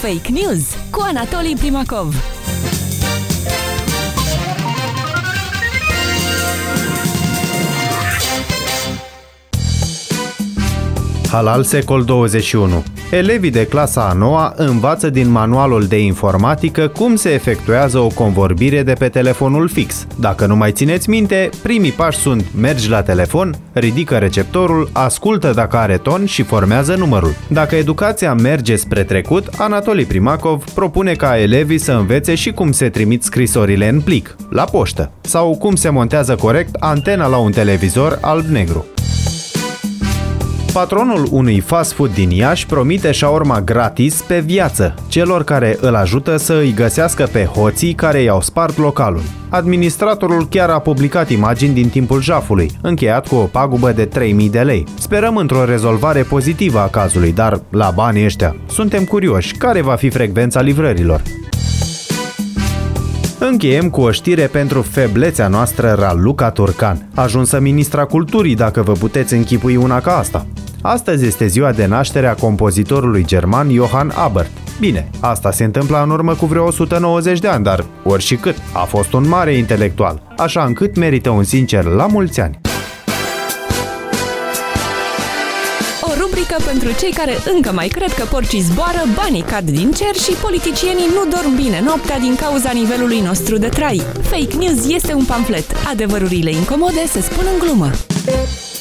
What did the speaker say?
Fake News cu Anatolii Primakov. Halal secol 21. Elevii de clasa a 9-a învață din manualul de informatică cum se efectuează o convorbire de pe telefonul fix. Dacă nu mai țineți minte, primii pași sunt: mergi la telefon, ridică receptorul, ascultă dacă are ton și formează numărul. Dacă educația merge spre trecut, Anatolii Primakov propune ca elevii să învețe și cum se trimit scrisorile în plic, la poștă, sau cum se montează corect antena la un televizor alb-negru. Patronul unui fast food din Iași promite shawarma gratis pe viață celor care îl ajută să îi găsească pe hoții care i-au spart localul. Administratorul chiar a publicat imagini din timpul jafului, încheiat cu o pagubă de 3.000 de lei. Sperăm într-o rezolvare pozitivă a cazului, dar la banii ăștia suntem curioși care va fi frecvența livrărilor. Încheiem cu o știre pentru feblețea noastră Raluca Turcan, ajunsă ministra culturii, dacă vă puteți închipui una ca asta. Astăzi este ziua de naștere a compozitorului german Johann Abert. Bine, asta se întâmpla în urmă cu vreo 190 de ani, dar oricât, a fost un mare intelectual, așa încât merită un sincer la mulți ani. O rubrică pentru cei care încă mai cred că porcii zboară, banii cad din cer și politicienii nu dorm bine noaptea din cauza nivelului nostru de trai. Fake News este un pamflet. Adevărurile incomode se spun în glumă.